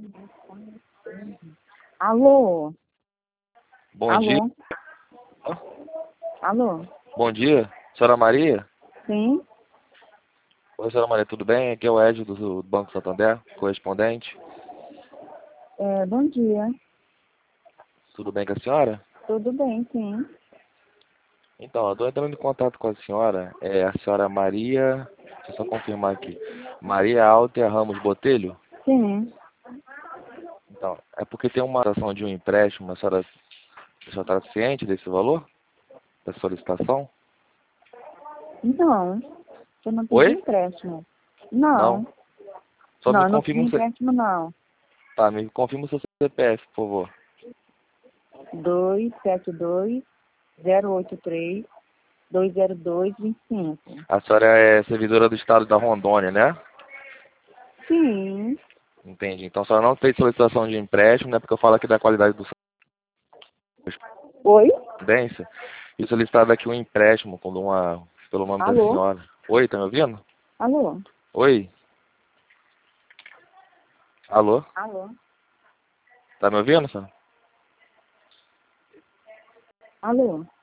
Alô? Bom Alô? dia. Alô? Bom dia. Senhora Maria? Sim? Oi, senhora Maria, tudo bem? Aqui é o Ed do Banco Santander, correspondente. Bom dia. Tudo bem com a senhora? Tudo bem, sim. Então, eu estou entrando em contato com a senhora. É a senhora Maria... Deixa eu só confirmar aqui. Maria Alter Ramos Botelho? Sim. Então, é porque tem uma ação de um empréstimo. A senhora está ciente desse valor? Da solicitação? Não, eu não pedi Oi? empréstimo. Não? Não. Só Não, me eu não pedi confirma o seu... empréstimo, não. Tá, me confirma o seu CPF, por favor. 272-083-202-25. A senhora é servidora do estado da Rondônia, né? Sim. Entendi. Então a senhora não fez solicitação de empréstimo, né? Porque eu falo aqui da qualidade do Oi? correspondência. E solicitado aqui um empréstimo pelo nome da Alô? senhora. Oi, tá me ouvindo? Alô? Oi? Alô? Alô? Tá me ouvindo, senhora? Alô?